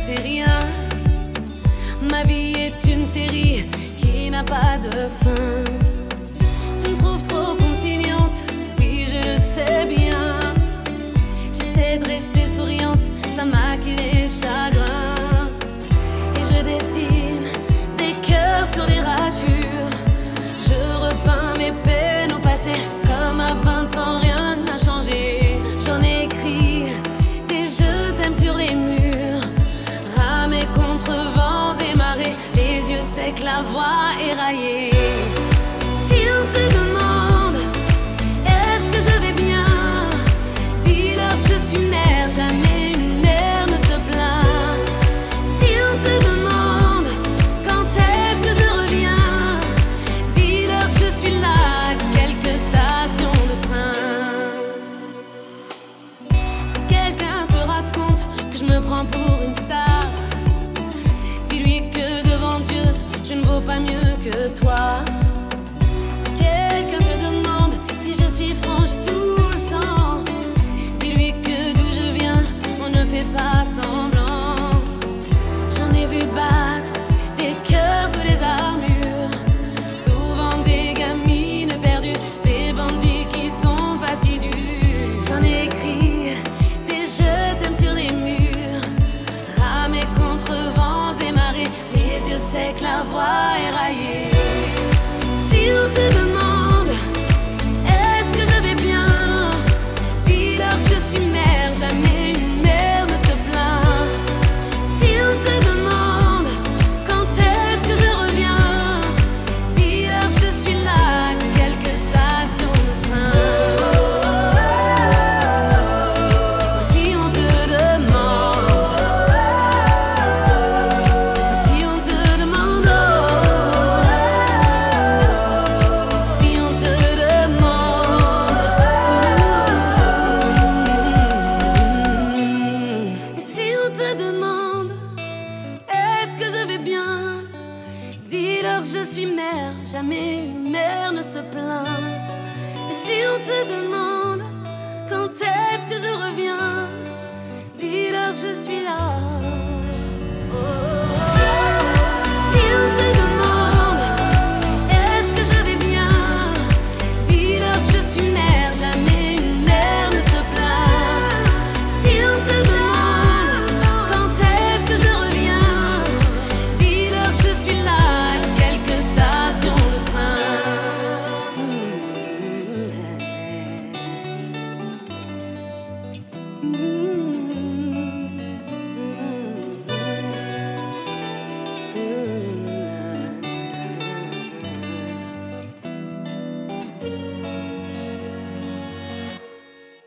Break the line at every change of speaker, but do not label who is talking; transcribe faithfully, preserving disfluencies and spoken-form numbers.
sais rien. Ma vie est une série qui n'a pas de fin. Tu me trouves trop conciliante, oui je le sais bien. J'essaie de rester souriante, ça maquille les chagrins. Et je dessine des cœurs sur les ratures. Je repeins mes peines au passé, comme à vingt ans rien n'a changé. J'en ai écrit des je t'aime sur les murs, ramé contre vents et marées, les yeux secs, la voix éraillée. Si on te demande est-ce que je vais bien, dis-leur que je suis mère, jamais une mère ne se plaint. Si on te demande quand est-ce que je reviens, dis-leur que je suis là, quelques stations de train. Si quelqu'un te raconte que je me prends pour une star, dis-lui que devant Dieu, je ne vaux pas mieux que toi. Si quelqu'un te demande si je suis franche tout le temps, dis-lui que d'où je viens, on ne fait pas semblant. J'en ai vu battre des cœurs sous les armures, souvent des gamines perdues, des bandits qui sont pas si durs. J'en ai écrit des je t'aime sur les murs, ramé contre vents et marées, les yeux secs, la voix éraillée. Si on te demande est-ce que je vais bien, dis-leur que je suis mère, jamais une mère ne se plaint. Si on te demande quand est-ce que je reviens, dis-leur que je suis là, quelques stations de train. Si on te demande, si on te demande, si on te demande, et si on te demande est-ce que je vais bien, dis-leur que je suis mère, jamais une mère ne se plaint. Et si on te demande quand est-ce que je reviens, dis-leur que je suis là. Oh. Si on te demande est-ce que je vais bien, dis-leur que je suis mère, jamais une mère ne se plaint. Si on te demande quand est-ce que je reviens, dis-leur que je suis là.